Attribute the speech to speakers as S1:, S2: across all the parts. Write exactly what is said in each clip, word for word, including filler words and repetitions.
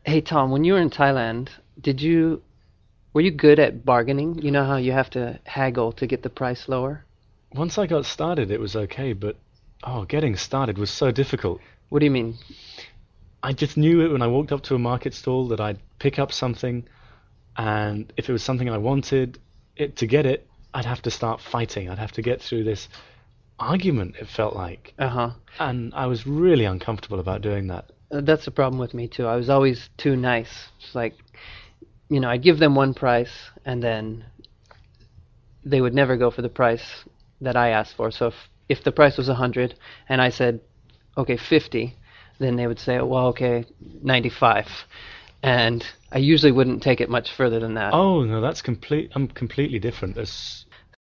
S1: Hey Tom, when you were in Thailand, did you were you good at bargaining? You know how you have to haggle to get the price lower?
S2: Once I got started, it was okay, but oh, getting started was so difficult.
S1: What do you mean?
S2: I just knew it when I walked up to a market stall that I'd pick up something, and if it was something I wanted, it to get it, I'd have to start fighting. I'd have to get through this argument, it felt like.
S1: Uh-huh.
S2: And I was really uncomfortable about doing that.
S1: Uh, That's the problem with me too. I was always too nice. It's like, you know, I'd give them one price and then they would never go for the price that I asked for. So if if the price was a hundred and I said, okay, fifty, then they would say, well, okay, ninety-five. And I usually wouldn't take it much further than that.
S2: Oh, no, that's complete. I'm completely different. As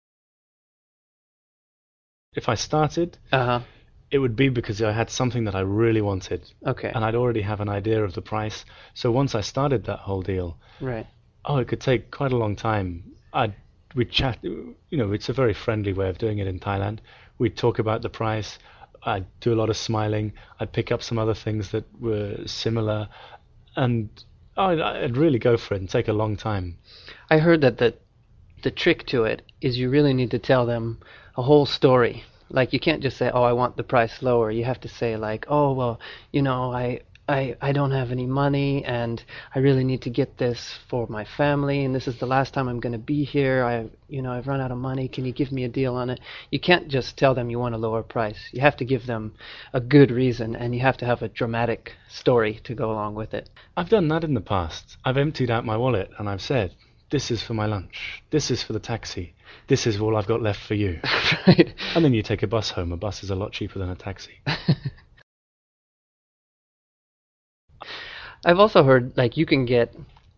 S2: if I started,
S1: Uh-huh.
S2: it would be because I had something that I really wanted,
S1: Okay.
S2: and I'd already have an idea of the price. So once I started that whole deal,
S1: Right.
S2: oh, it could take quite a long time. I'd we'd chat, you know, it's a very friendly way of doing it in Thailand. We'd talk about the price. I'd do a lot of smiling. I'd pick up some other things that were similar, and oh, I'd, I'd really go for it and take a long time.
S1: I heard that the the trick to it is you really need to tell them a whole story. Like you can't just say, "Oh, I want the price lower." You have to say like, "Oh, well, you know, I I I don't have any money and I really need to get this for my family and this is the last time I'm going to be here. I you know, I've run out of money. Can you give me a deal on it?" You can't just tell them you want a lower price. You have to give them a good reason and you have to have a dramatic story to go along with it.
S2: I've done that in the past. I've emptied out my wallet and I've said, "This is for my lunch. This is for the taxi. This is all I've got left for you."
S1: Right.
S2: And then you take a bus home. A bus is a lot cheaper than a taxi.
S1: I've also heard like you can get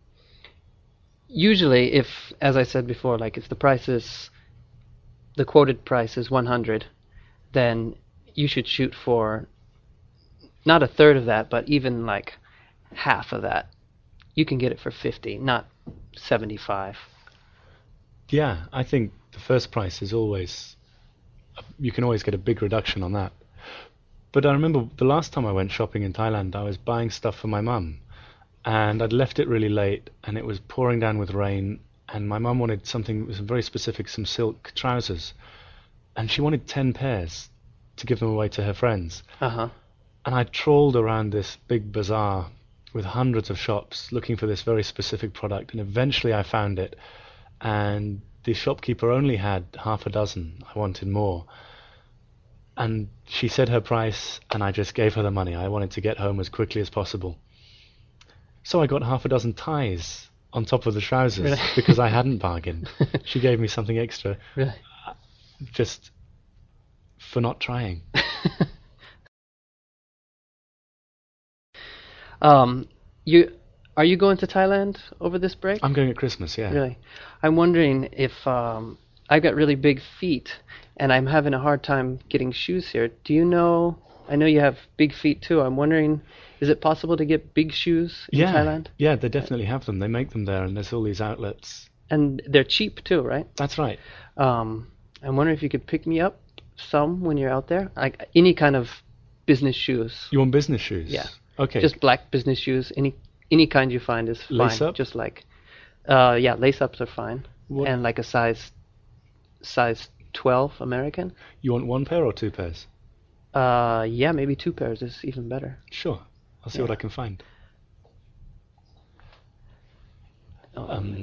S1: usually if as I said before like if the price is the quoted price is one hundred, then you should shoot for not a third of that, but even like half of that. You can get it for fifty, not seventy-five.
S2: Yeah, I think the first price is always, you can always get a big reduction on that. But I remember the last time I went shopping in Thailand, I was buying stuff for my mum, and I'd left it really late, and it was pouring down with rain, and my mum wanted something that was very specific, some silk trousers, and she wanted ten pairs to give them away to her friends.
S1: Uh-huh.
S2: And I trawled around this big bazaar with hundreds of shops looking for this very specific product, and eventually I found it, and the shopkeeper only had half a dozen. I wanted more. And she said her price, and I just gave her the money. I wanted to get home as quickly as possible. So I got half a dozen ties on top of the trousers
S1: Really?
S2: because I hadn't bargained. She gave me something extra
S1: Really?
S2: just for not trying.
S1: Um you are you going to Thailand over this break?
S2: I'm going at Christmas, yeah.
S1: Really? I'm wondering if um, I've got really big feet and I'm having a hard time getting shoes here. Do you know? I know you have big feet too. I'm wondering, is it possible to get big shoes in
S2: Yeah,
S1: Thailand?
S2: yeah, they definitely have them. They make them there, and there's all these outlets.
S1: And they're cheap too, right?
S2: That's right.
S1: Um, I'm wondering if you could pick me up some when you're out there, like any kind of business shoes.
S2: You want business shoes?
S1: Yeah,
S2: Okay.
S1: just black business shoes. Any any kind you find is fine.
S2: Lace up?
S1: Just like, uh, yeah, lace ups are fine,
S2: What?
S1: and like a size size twelve American.
S2: You want one pair or two pairs?
S1: Uh, yeah, maybe two pairs is even better.
S2: Sure. I'll see
S1: Yeah.
S2: what I can find.
S1: Um,
S2: Um,